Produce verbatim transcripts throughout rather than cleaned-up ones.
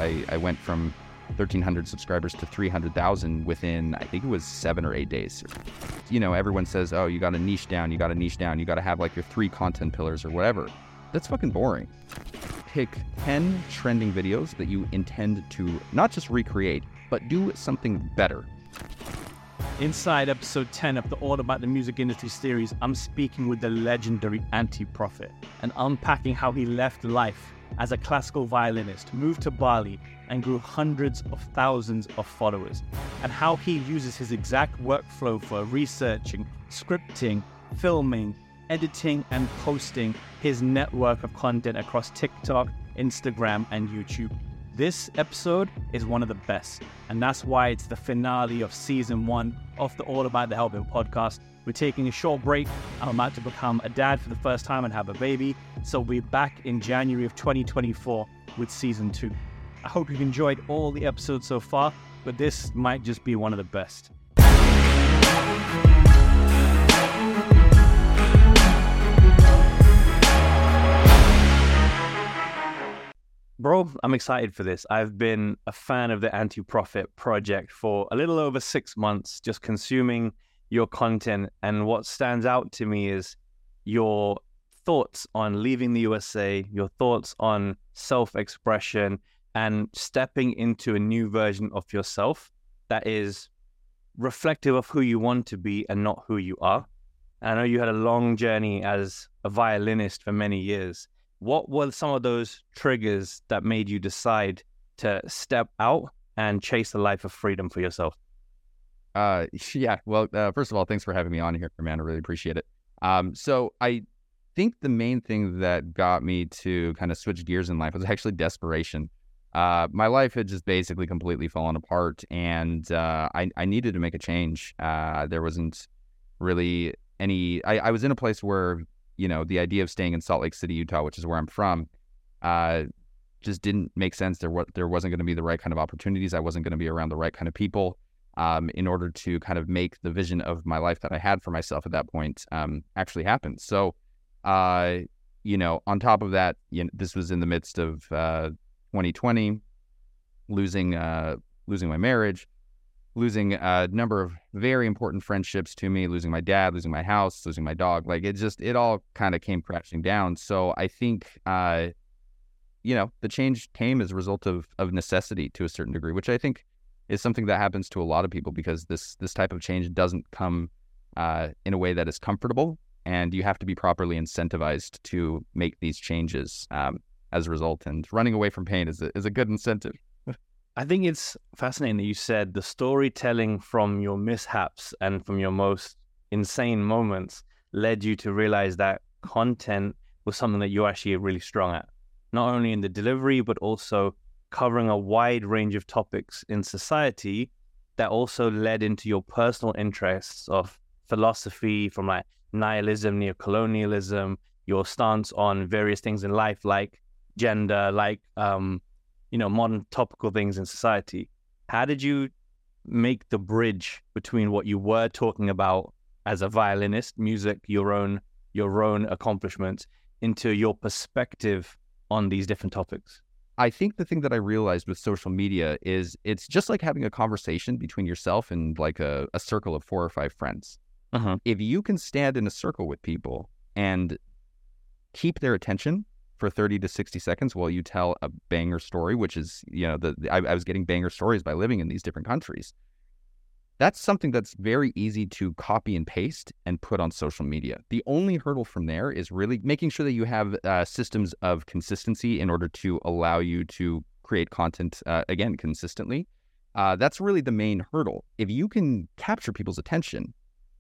I, I went from thirteen hundred subscribers to three hundred thousand within, I think it was seven or eight days. You know, everyone says, oh, you got to niche down, you got to niche down, you got to have like your three content pillars or whatever. That's fucking boring. Pick ten trending videos that you intend to not just recreate, but do something better. Inside episode ten of the All About the Music Industry series, I'm speaking with the legendary Anti-Prophet and unpacking how he left life as a classical violinist, moved to Bali, and grew hundreds of thousands of followers, and how he uses his exact workflow for researching, scripting, filming, editing, and posting his network of content across TikTok, Instagram, and YouTube. This episode is one of the best, and that's why it's the finale of season one of the All About the Helping podcast. We're taking a short break. I'm about to become a dad for the first time and have a baby, so we'll be back in January of twenty twenty-four with season two. I hope you've enjoyed all the episodes so far, but this might just be one of the best. Bro, I'm excited for this. I've been a fan of the Anti-Prophet project for a little over six months, just consuming your content. And what stands out to me is your thoughts on leaving the U S A, your thoughts on self-expression, and stepping into a new version of yourself that is reflective of who you want to be and not who you are. I know you had a long journey as a violinist for many years. What were some of those triggers that made you decide to step out and chase a life of freedom for yourself? Uh, yeah, well, uh, first of all, thanks for having me on here, man. I really appreciate it. Um, so I think the main thing that got me to kind of switch gears in life was actually desperation. Uh, my life had just basically completely fallen apart, and uh, I, I needed to make a change. Uh, there wasn't really any, I, I was in a place where, you know, the idea of staying in Salt Lake City, Utah, which is where I'm from, uh, just didn't make sense. There, wa- there wasn't going to be the right kind of opportunities. I wasn't going to be around the right kind of people um, in order to kind of make the vision of my life that I had for myself at that point um, actually happen. So, uh, you know, on top of that, you know, this was in the midst of uh, twenty twenty, losing uh, losing my marriage, losing a number of very important friendships to me, losing my dad, losing my house, losing my dog. Like it just, it all kind of came crashing down. So I think, uh, you know, the change came as a result of, of necessity to a certain degree, which I think is something that happens to a lot of people because this, this type of change doesn't come uh, in a way that is comfortable, and you have to be properly incentivized to make these changes um, as a result. And running away from pain is a, is a good incentive. I think it's fascinating that you said the storytelling from your mishaps and from your most insane moments led you to realize that content was something that you're actually really strong at, not only in the delivery, but also covering a wide range of topics in society that also led into your personal interests of philosophy, from like nihilism, neocolonialism, your stance on various things in life, like gender, like, um, you know, modern topical things in society. How did you make the bridge between what you were talking about as a violinist, music, your own, your own accomplishments, into your perspective on these different topics? I think the thing that I realized with social media is it's just like having a conversation between yourself and like a, a circle of four or five friends. Uh-huh. If you can stand in a circle with people and keep their attention for thirty to sixty seconds while you tell a banger story, which is, you know, the, the I, I was getting banger stories by living in these different countries. That's something that's very easy to copy and paste and put on social media. The only hurdle from there is really making sure that you have uh, systems of consistency in order to allow you to create content, uh, again, consistently. Uh, that's really the main hurdle. If you can capture people's attention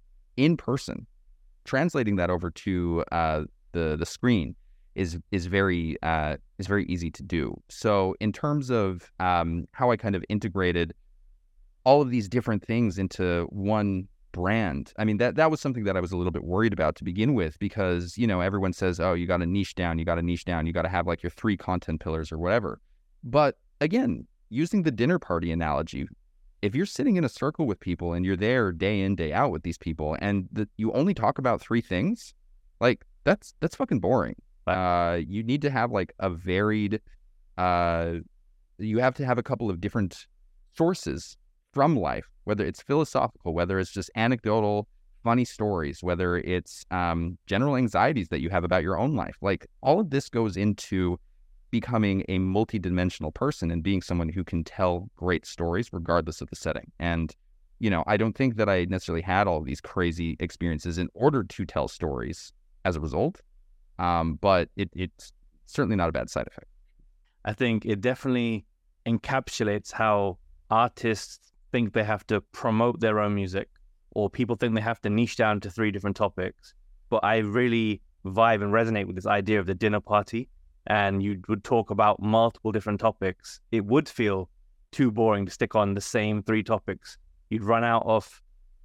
in person, translating that over to uh, the the screen is is very uh, is very easy to do. So in terms of um, how I kind of integrated all of these different things into one brand, I mean, that that was something that I was a little bit worried about to begin with, because, you know, everyone says, oh, you got to niche down, you got to niche down, you got to have like your three content pillars or whatever. But again, using the dinner party analogy, if you're sitting in a circle with people and you're there day in, day out with these people, and the, you only talk about three things, like that's that's fucking boring. Uh, you need to have like a varied, uh, you have to have a couple of different sources from life, whether it's philosophical, whether it's just anecdotal, funny stories, whether it's um, general anxieties that you have about your own life. Like all of this goes into becoming a multidimensional person and being someone who can tell great stories regardless of the setting. And, you know, I don't think that I necessarily had all of these crazy experiences in order to tell stories as a result. Um, but it, it's certainly not a bad side effect. I think it definitely encapsulates how artists think they have to promote their own music, or people think they have to niche down to three different topics. But I really vibe and resonate with this idea of the dinner party, and you would talk about multiple different topics. It would feel too boring to stick on the same three topics. You'd run out of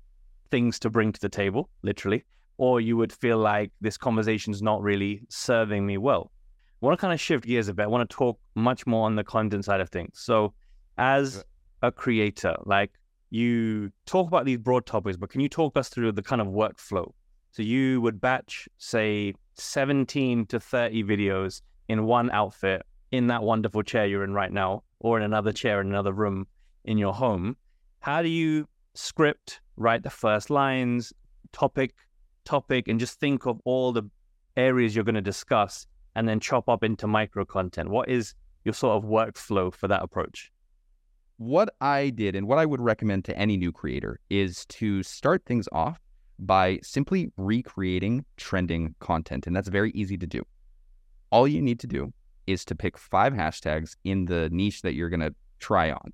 things to bring to the table, literally, or you would feel like this conversation's not really serving me well. I want to kind of shift gears a bit. I want to talk much more on the content side of things. So as a creator, like, you talk about these broad topics, but can you talk us through the kind of workflow? So you would batch, say, seventeen to thirty videos in one outfit, in that wonderful chair you're in right now, or in another chair in another room in your home. How do you script, write the first lines, topic, topic, and just think of all the areas you're going to discuss and then chop up into micro content? What is your sort of workflow for that approach? What I did and what I would recommend to any new creator is to start things off by simply recreating trending content. And that's very easy to do. All you need to do is to pick five hashtags in the niche that you're going to try on.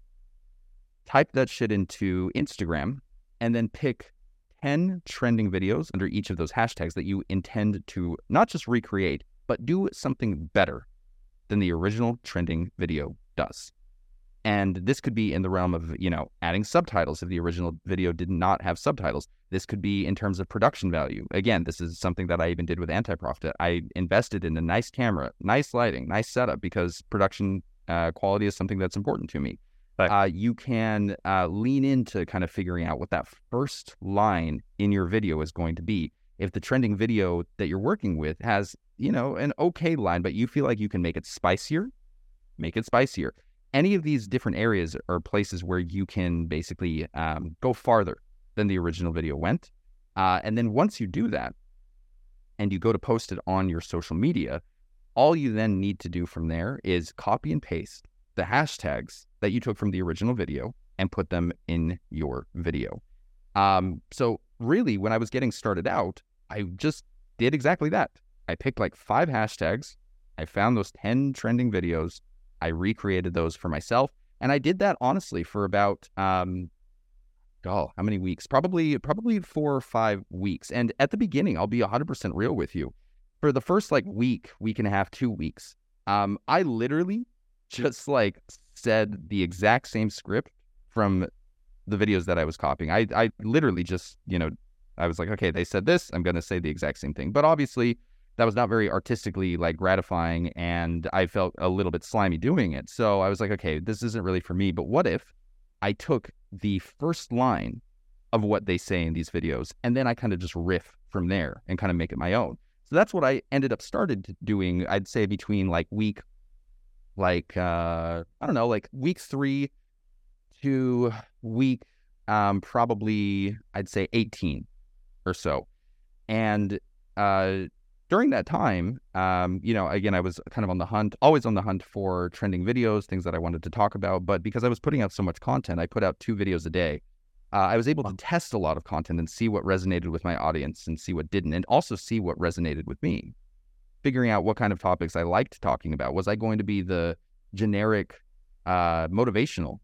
Type that shit into Instagram and then pick ten trending videos under each of those hashtags that you intend to not just recreate, but do something better than the original trending video does. And this could be in the realm of, you know, adding subtitles if the original video did not have subtitles. This could be in terms of production value. Again, this is something that I even did with Anti-Profit. I invested in a nice camera, nice lighting, nice setup, because production uh, quality is something that's important to me. Right. Uh, you can uh, lean into kind of figuring out what that first line in your video is going to be. If the trending video that you're working with has, you know, an okay line, but you feel like you can make it spicier, make it spicier. Any of these different areas are places where you can basically um, go farther than the original video went. Uh, and then once you do that and you go to post it on your social media, all you then need to do from there is copy and paste the hashtags that you took from the original video and put them in your video. Um, so really, when I was getting started out, I just did exactly that. I picked like five hashtags. I found those ten trending videos. I recreated those for myself. And I did that honestly for about, um, oh, how many weeks? Probably, probably four or five weeks. And at the beginning, I'll be one hundred percent real with you. For the first like week, week and a half, two weeks, um, I literally just like said the exact same script from the videos that I was copying. I, I literally just, you know, I was like, okay, they said this, I'm going to say the exact same thing. But obviously, that was not very artistically like gratifying, and I felt a little bit slimy doing it. So I was like, okay, this isn't really for me. But what if I took the first line of what they say in these videos, and then I kind of just riff from there and kind of make it my own? So that's what I ended up started doing, I'd say between like week, like, uh, I don't know, like week three to week um, probably, I'd say eighteen or so. And uh during that time, um, you know, again, I was kind of on the hunt, always on the hunt for trending videos, things that I wanted to talk about. But because I was putting out so much content, I put out two videos a day. Uh, I was able to test a lot of content and see what resonated with my audience and see what didn't, and also see what resonated with me. Figuring out what kind of topics I liked talking about. Was I going to be the generic uh, motivational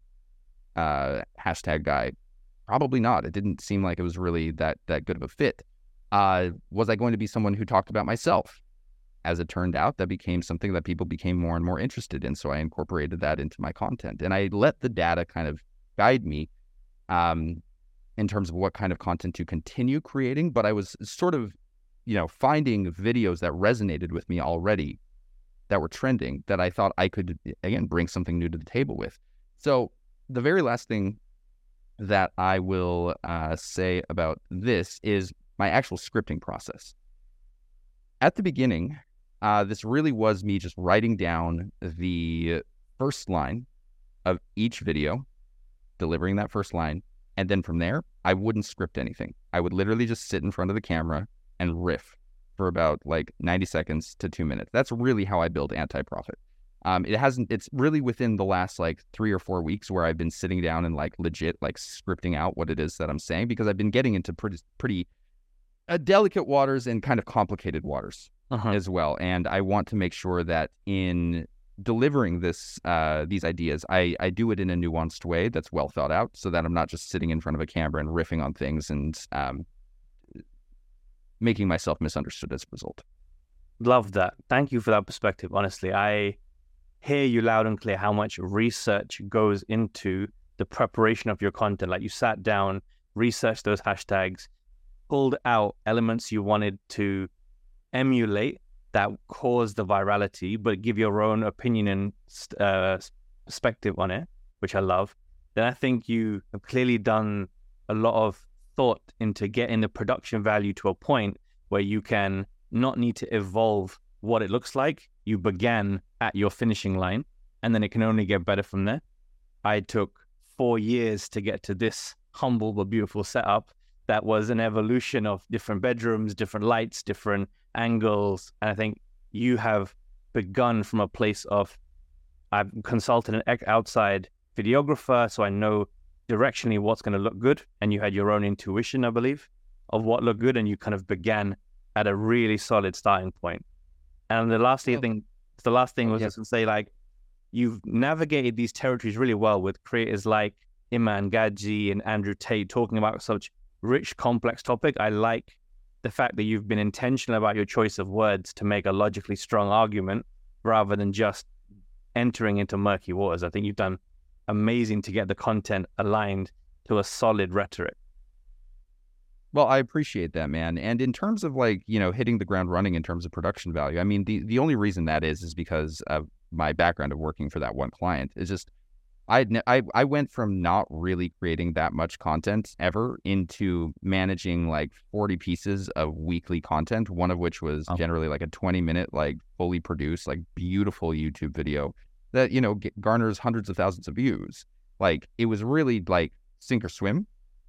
uh, hashtag guy? Probably not. It didn't seem like it was really that that good of a fit. Uh, was I going to be someone who talked about myself? As it turned out, that became something that people became more and more interested in. So I incorporated that into my content, and I let the data kind of guide me um, in terms of what kind of content to continue creating. But I was sort of, you know, finding videos that resonated with me already, that were trending, that I thought I could, again, bring something new to the table with. So the very last thing that I will uh, say about this is my actual scripting process. At the beginning, uh, this really was me just writing down the first line of each video, delivering that first line. And then from there, I wouldn't script anything. I would literally just sit in front of the camera and riff for about like ninety seconds to two minutes. That's really how I build Anti-Profit. Um, it hasn't, it's really within the last like three or four weeks where I've been sitting down and like legit like scripting out what it is that I'm saying, because I've been getting into pretty, pretty uh, delicate waters and kind of complicated waters uh-huh. as well. And I want to make sure that in delivering this, uh, these ideas, I, I do it in a nuanced way that's well thought out, so that I'm not just sitting in front of a camera and riffing on things and um, making myself misunderstood as a result. Love that. Thank you for that perspective. Honestly, I hear you loud and clear how much research goes into the preparation of your content. Like you sat down, researched those hashtags, pulled out elements you wanted to emulate that caused the virality, but give your own opinion and uh, perspective on it, which I love. Then I think you have clearly done a lot of thought into getting the production value to a point where you can not need to evolve what it looks like. You began at your finishing line, and then it can only get better from there. I took four years to get to this humble but beautiful setup that was an evolution of different bedrooms, different lights, different angles. And I think you have begun from a place of, I've consulted an outside videographer, so I know directionally what's going to look good. And you had your own intuition, I believe, of what looked good. And you kind of began at a really solid starting point. And the last thing, oh. the last thing was oh, yeah. just to say, like, you've navigated these territories really well with creators like Iman Gadzhi and Andrew Tate talking about such rich, complex topic. I like the fact that you've been intentional about your choice of words to make a logically strong argument rather than just entering into murky waters. I think you've done amazing to get the content aligned to a solid rhetoric. Well, I appreciate that, man. And in terms of like, you know, hitting the ground running in terms of production value, I mean, the, the only reason that is, is because of my background of working for that one client. Is just, I, I, I went from not really creating that much content ever into managing like forty pieces of weekly content, one of which was oh. generally like a twenty minute, like fully produced, like beautiful YouTube video that, you know, garners hundreds of thousands of views. Like it was really like sink or swim.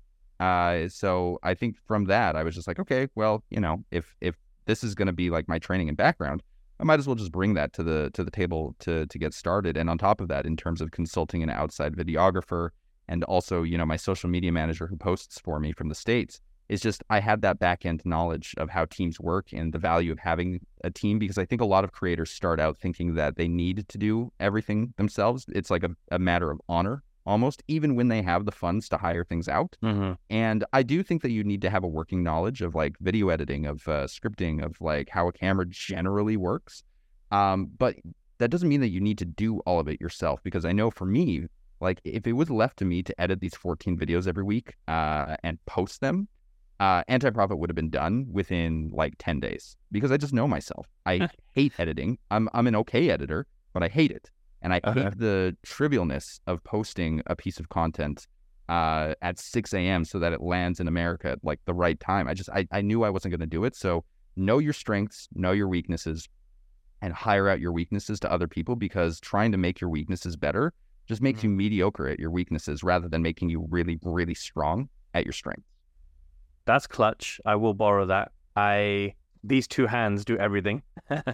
Uh, so I think from that, I was just like, okay, well, you know, if if this is going to be like my training and background, I might as well just bring that to the to the table to to get started. And on top of that, in terms of consulting an outside videographer and also, you know, my social media manager who posts for me from the States, is just I had that back end knowledge of how teams work and the value of having a team, because I think a lot of creators start out thinking that they need to do everything themselves. It's like a, a matter of honor, almost, even when they have the funds to hire things out. Mm-hmm. And I do think that you need to have a working knowledge of like video editing, of uh, scripting, of like how a camera generally works. Um, but that doesn't mean that you need to do all of it yourself, because I know for me, like if it was left to me to edit these fourteen videos every week uh, and post them, uh, Anti-Profit would have been done within like ten days, because I just know myself. I hate editing. I'm I'm an okay editor, but I hate it. And I hate uh-huh. the trivialness of posting a piece of content uh, at six a.m. so that it lands in America at like the right time. I just, I, I knew I wasn't going to do it. So know your strengths, know your weaknesses, and hire out your weaknesses to other people, because trying to make your weaknesses better just makes mm-hmm. you mediocre at your weaknesses rather than making you really, really strong at your strengths. That's clutch. I will borrow that. I, these two hands do everything.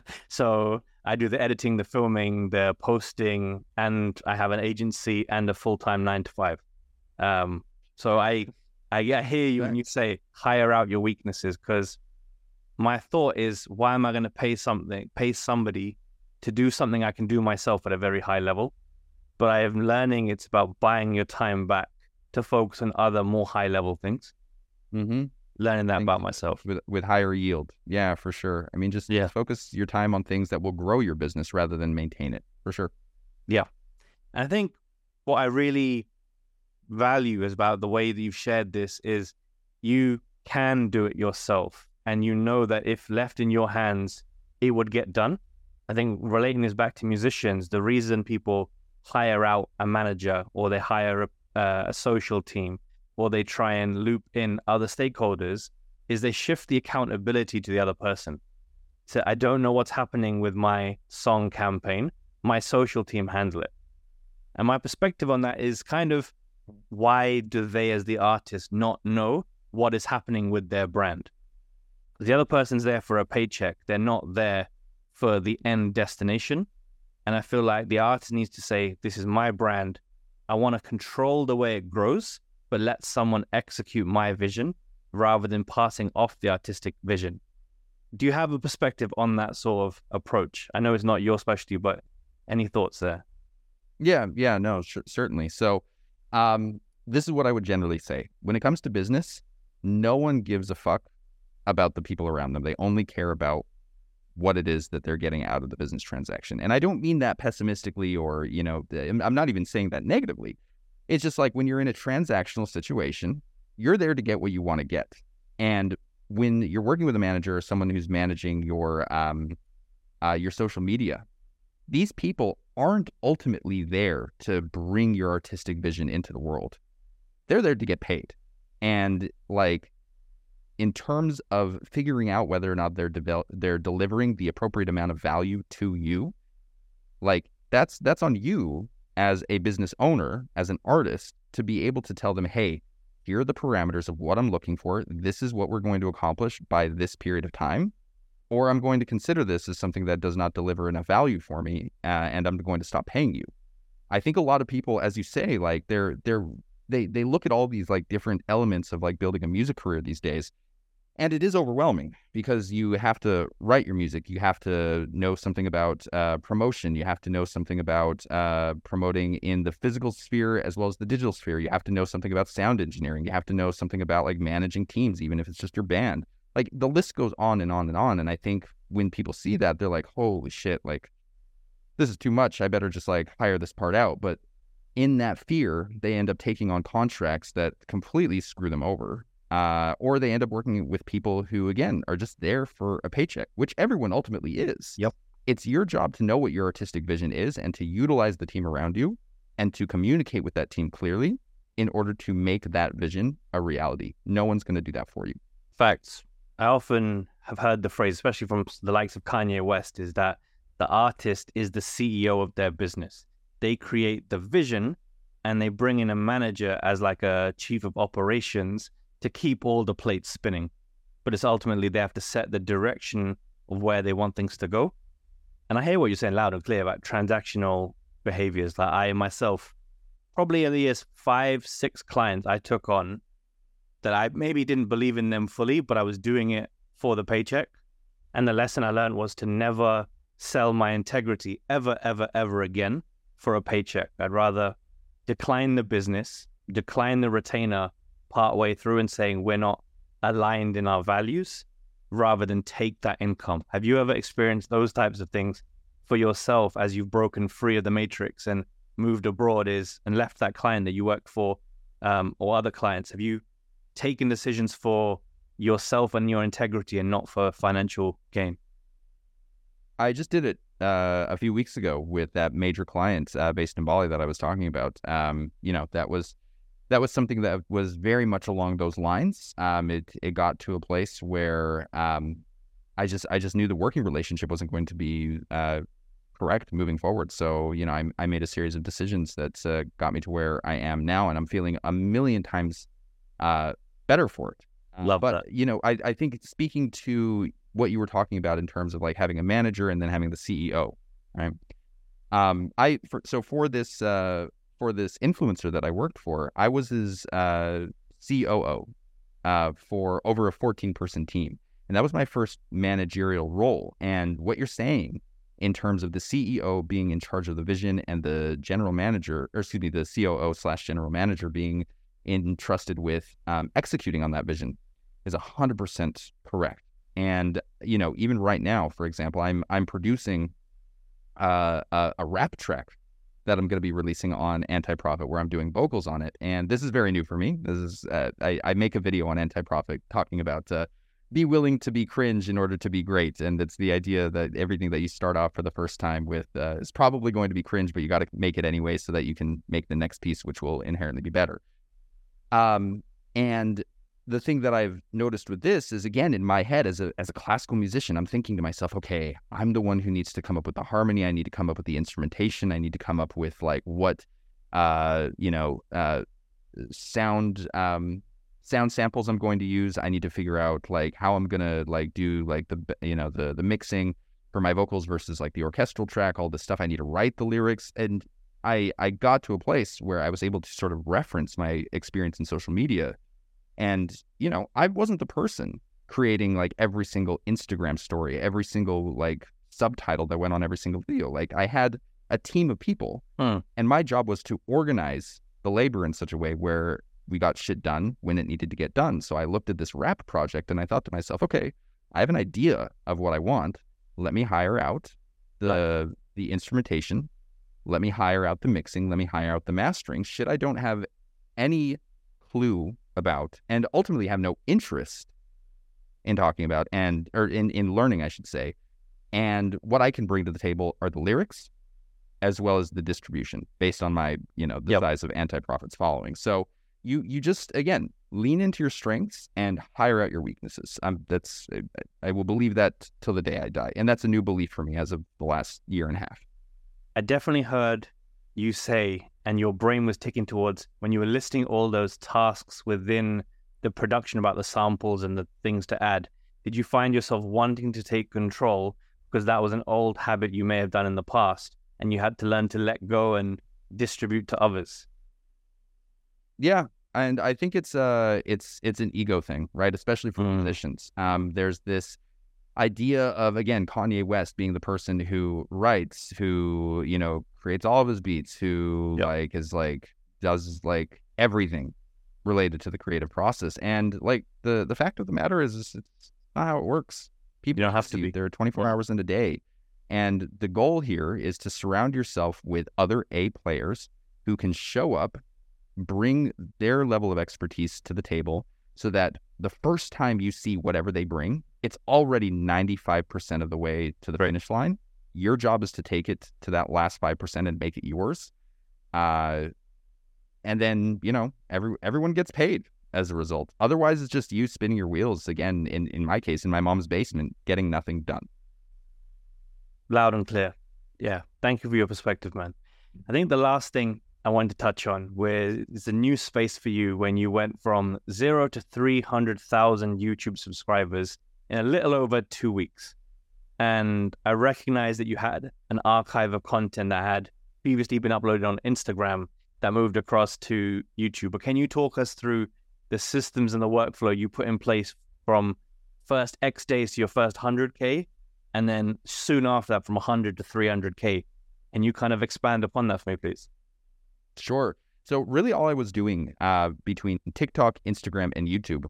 So I do the editing, the filming, the posting, and I have an agency and a full-time nine to five. Um, so I, I yeah, hear you when you say hire out your weaknesses, because my thought is, why am I going to pay something, pay somebody to do something I can do myself at a very high level? But I am learning it's about buying your time back to focus on other more high-level things. Mm-hmm. Learning that about myself. With with higher yield. Yeah, for sure. I mean, just yeah. focus your time on things that will grow your business rather than maintain it, for sure. Yeah. And I think what I really value is about the way that you've shared this is you can do it yourself. And you know that if left in your hands, it would get done. I think relating this back to musicians, the reason people hire out a manager, or they hire a, uh, a social team, or they try and loop in other stakeholders, is they shift the accountability to the other person. So I don't know what's happening with my song campaign. My social team handle it. And my perspective on that is kind of, why do they as the artist not know what is happening with their brand? The other person's there for a paycheck. They're not there for the end destination. And I feel like the artist needs to say, this is my brand. I want to control the way it grows, but let someone execute my vision rather than passing off the artistic vision. Do you have a perspective on that sort of approach? I know it's not your specialty, but any thoughts there? Yeah, yeah, no, sh- certainly. So um, this is what I would generally say. When it comes to business, no one gives a fuck about the people around them. They only care about what it is that they're getting out of the business transaction. And I don't mean that pessimistically or, you know, I'm not even saying that negatively. It's just like when you're in a transactional situation, you're there to get what you want to get. And when you're working with a manager or someone who's managing your um, uh, your social media, these people aren't ultimately there to bring your artistic vision into the world. They're there to get paid. And like, in terms of figuring out whether or not they're devel- they're delivering the appropriate amount of value to you, like that's that's on you as a business owner, as an artist, to be able to tell them, hey, here are the parameters of what I'm looking for. This is what we're going to accomplish by this period of time. Or I'm going to consider this as something that does not deliver enough value for me, uh, and I'm going to stop paying you. I think a lot of people, as you say, like they're they're they they look at all these like different elements of like building a music career these days. And it is overwhelming because you have to write your music. You have to know something about uh, promotion. You have to know something about uh, promoting in the physical sphere as well as the digital sphere. You have to know something about sound engineering. You have to know something about like managing teams, even if it's just your band. Like the list goes on and on and on. And I think when people see that, they're like, holy shit, like this is too much. I better just like hire this part out. But in that fear, they end up taking on contracts that completely screw them over. Uh, or they end up working with people who, again, are just there for a paycheck, which everyone ultimately is. Yep. It's your job to know what your artistic vision is and to utilize the team around you and to communicate with that team clearly in order to make that vision a reality. No one's going to do that for you. Facts. I often have heard the phrase, especially from the likes of Kanye West, is that the artist is the C E O of their business. They create the vision and they bring in a manager as like a chief of operations to keep all the plates spinning. But it's ultimately they have to set the direction of where they want things to go. And I hear what you're saying loud and clear about transactional behaviors. Like I myself, probably in the years five, six clients I took on that I maybe didn't believe in them fully, but I was doing it for the paycheck. And the lesson I learned was to never sell my integrity ever, ever, ever again for a paycheck. I'd rather decline the business, decline the retainer partway through and saying we're not aligned in our values rather than take that income. Have you ever experienced those types of things for yourself as you've broken free of the matrix and moved abroad is and left that client that you worked for um, or other clients? Have you taken decisions for yourself and your integrity and not for financial gain? I just did it uh, a few weeks ago with that major client uh, based in Bali that I was talking about. Um, you know, that was That was something that was very much along those lines. Um, it it got to a place where um, I just I just knew the working relationship wasn't going to be uh, correct moving forward. So you know, I I made a series of decisions that uh, got me to where I am now, and I'm feeling a million times uh, better for it. Uh, Love but that. you know, I I think speaking to what you were talking about in terms of like having a manager and then having the C E O, right? Um, I for, so for this. Uh, For this influencer that I worked for, I was his uh, C O O uh, for over a fourteen-person team. And that was my first managerial role. And what you're saying in terms of the C E O being in charge of the vision and the general manager, or excuse me, the C O O slash general manager being entrusted with um, executing on that vision is one hundred percent correct. And, you know, even right now, for example, I'm I'm producing uh, a, a rap track that I'm going to be releasing on Anti-Profit, where I'm doing vocals on it. And this is very new for me. This is, uh, I, I make a video on Anti-Profit talking about uh, be willing to be cringe in order to be great. And it's the idea that everything that you start off for the first time with uh, is probably going to be cringe, but you got to make it anyway so that you can make the next piece, which will inherently be better. Um, and the thing that I've noticed with this is, again, in my head as a as a classical musician, I'm thinking to myself, okay, I'm the one who needs to come up with the harmony. I need to come up with the instrumentation. I need to come up with like what uh, you know, uh, sound, um, sound samples I'm going to use. I need to figure out like how I'm going to like do like the, you know, the, the mixing for my vocals versus like the orchestral track, all this stuff. I need to write the lyrics. And I, I got to a place where I was able to sort of reference my experience in social media. And, you know, I wasn't the person creating like every single Instagram story, every single like subtitle that went on every single video. Like I had a team of people Hmm. and my job was to organize the labor in such a way where we got shit done when it needed to get done. So I looked at this rap project and I thought to myself, okay, I have an idea of what I want. Let me hire out the the instrumentation. Let me hire out the mixing. Let me hire out the mastering. Shit I don't have any clue about and ultimately have no interest in talking about and or in, in learning, I should say. And what I can bring to the table are the lyrics as well as the distribution based on my, you know, the Yep. size of Anti-Prophet's following. So you you just, again, lean into your strengths and hire out your weaknesses. Um, that's I, I will believe that till the day I die. And that's a new belief for me as of the last year and a half. I definitely heard you say, and your brain was ticking towards when you were listing all those tasks within the production about the samples and the things to add. Did you find yourself wanting to take control because that was an old habit you may have done in the past and you had to learn to let go and distribute to others? Yeah. And I think it's uh it's it's an ego thing, right? Especially for Mm. musicians. Um, there's this idea of, again, Kanye West being the person who writes, who, you know, creates all of his beats, who Yep. like is like does like everything related to the creative process. And like the the fact of the matter is, is it's not how it works. People You don't have to busy. be. There are twenty-four Yeah. hours in a day. And the goal here is to surround yourself with other A players who can show up, bring their level of expertise to the table so that the first time you see whatever they bring, it's already ninety-five percent of the way to the Right. finish line. Your job is to take it to that last five percent and make it yours. Uh, and then, you know, every everyone gets paid as a result. Otherwise, it's just you spinning your wheels, again, in, in my case, in my mom's basement, getting nothing done. Loud and clear. Yeah. Thank you for your perspective, man. I think the last thing I wanted to touch on where is a new space for you when you went from zero to three hundred thousand YouTube subscribers in a little over two weeks. And I recognized that you had an archive of content that had previously been uploaded on Instagram that moved across to YouTube. But can you talk us through the systems and the workflow you put in place from first X days to your first one hundred K, and then soon after that from one hundred to three hundred K? Can you kind of expand upon that for me, please? Sure. So really all I was doing uh, between TikTok, Instagram, and YouTube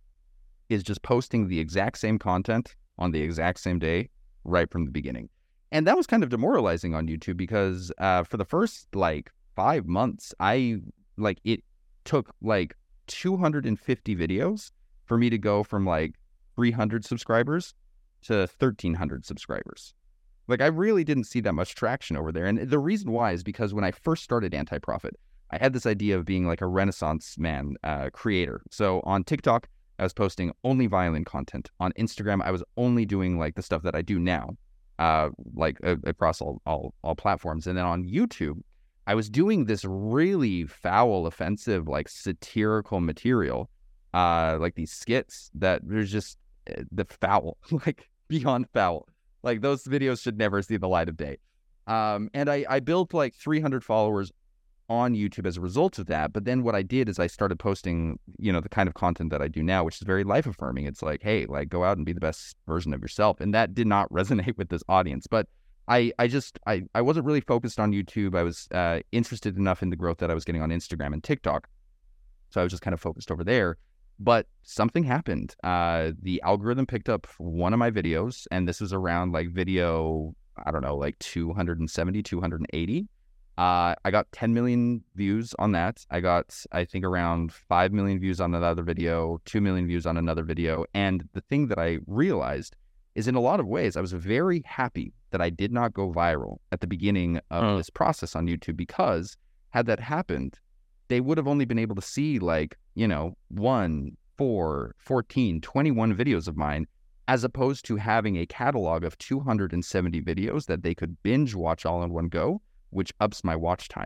is just posting the exact same content on the exact same day right from the beginning. And that was kind of demoralizing on YouTube because uh, for the first like five months, I like it took like two hundred fifty videos for me to go from like three hundred subscribers to thirteen hundred subscribers. Like I really didn't see that much traction over there. And the reason why is because when I first started Anti-Prophet, I had this idea of being like a Renaissance man uh, creator. So on TikTok, I was posting only violin content. On Instagram, I was only doing like the stuff that I do now, uh, like uh, across all, all all platforms. And then on YouTube, I was doing this really foul, offensive, like satirical material, uh, like these skits that there's just uh, the foul, like beyond foul. Like those videos should never see the light of day. Um, and I, I built like three hundred followers on YouTube as a result of that. But then what I did is I started posting, you know, the kind of content that I do now, which is very life affirming. It's like, hey, like go out and be the best version of yourself. And that did not resonate with this audience. But I, I just, I, I wasn't really focused on YouTube. I was uh, interested enough in the growth that I was getting on Instagram and TikTok. So I was just kind of focused over there. But something happened. Uh, the algorithm picked up one of my videos, and this was around like video, I don't know, like two hundred seventy, two hundred eighty. Uh, I got ten million views on that. I got, I think, around five million views on another video, two million views on another video. And the thing that I realized is in a lot of ways, I was very happy that I did not go viral at the beginning of Mm. this process on YouTube, because had that happened, they would have only been able to see like, you know, one, four, fourteen, twenty-one videos of mine, as opposed to having a catalog of two hundred seventy videos that they could binge watch all in one go, which ups my watch time.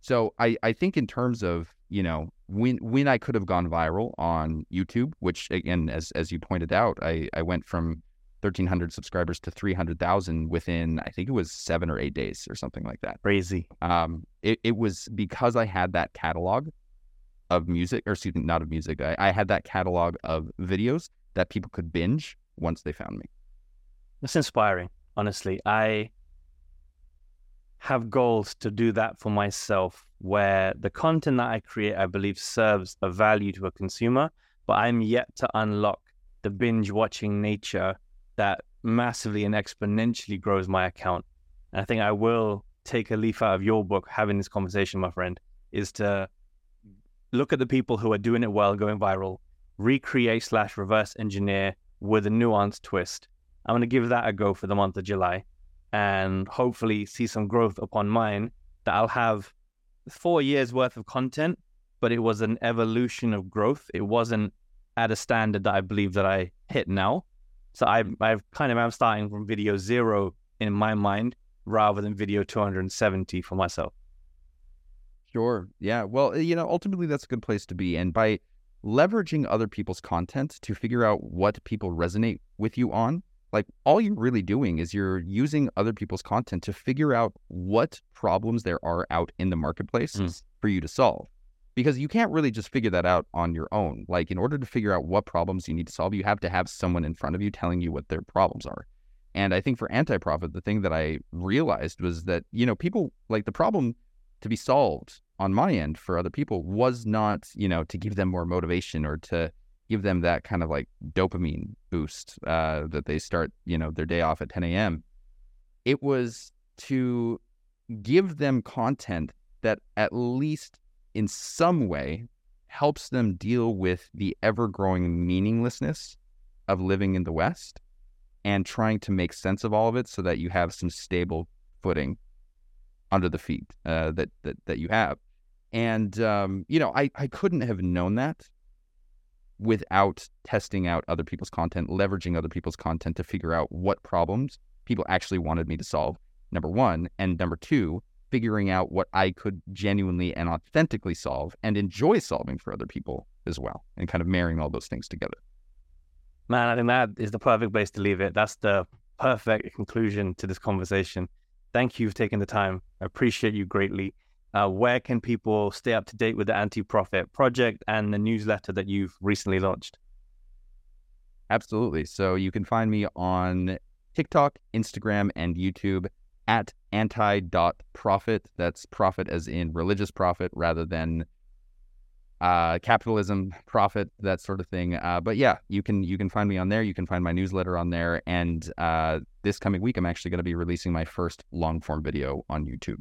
So I, I think in terms of, you know, when when I could have gone viral on YouTube, which again, as as you pointed out, I, I went from thirteen hundred subscribers to three hundred thousand within, I think it was seven or eight days or something like that. Crazy. Um, it, it was because I had that catalog of music, or excuse me, not of music. I, I had that catalog of videos that people could binge once they found me. That's inspiring, honestly. I have goals to do that for myself, where the content that I create, I believe, serves a value to a consumer, but I'm yet to unlock the binge watching nature that massively and exponentially grows my account. And I think I will take a leaf out of your book, having this conversation, my friend, is to look at the people who are doing it well, going viral, recreate slash reverse engineer with a nuanced twist. I'm going to give that a go for the month of July, and hopefully see some growth upon mine, that I'll have four years worth of content, but it was an evolution of growth. It wasn't at a standard that I believe that I hit now. So I I kind of am starting from video zero in my mind, rather than video two hundred seventy for myself. Sure. Yeah. Well, you know, ultimately that's a good place to be. And by leveraging other people's content to figure out what people resonate with you on, like all you're really doing is you're using other people's content to figure out what problems there are out in the marketplace mm. for you to solve. Because you can't really just figure that out on your own. Like, in order to figure out what problems you need to solve, you have to have someone in front of you telling you what their problems are. And I think for Anti-Profit, the thing that I realized was that, you know, people, like, the problem to be solved on my end for other people was not, you know, to give them more motivation or to give them that kind of like dopamine boost uh, that they start, you know, their day off at ten a.m. It was to give them content that at least in some way helps them deal with the ever-growing meaninglessness of living in the West and trying to make sense of all of it so that you have some stable footing under the feet uh, that, that that you have. And, um, you know, I, I couldn't have known that without testing out other people's content, leveraging other people's content to figure out what problems people actually wanted me to solve, number one. And number two, figuring out what I could genuinely and authentically solve and enjoy solving for other people as well, and kind of marrying all those things together. Man, I think that is the perfect place to leave it. That's the perfect conclusion to this conversation. Thank you for taking the time. I appreciate you greatly. Uh, where can people stay up to date with the Anti-Profit project and the newsletter that you've recently launched? Absolutely. So you can find me on TikTok, Instagram, and YouTube at anti.profit. That's profit as in religious profit rather than uh, capitalism profit, that sort of thing. Uh, but yeah, you can you can find me on there. You can find my newsletter on there. And uh, this coming week, I'm actually going to be releasing my first long form video on YouTube.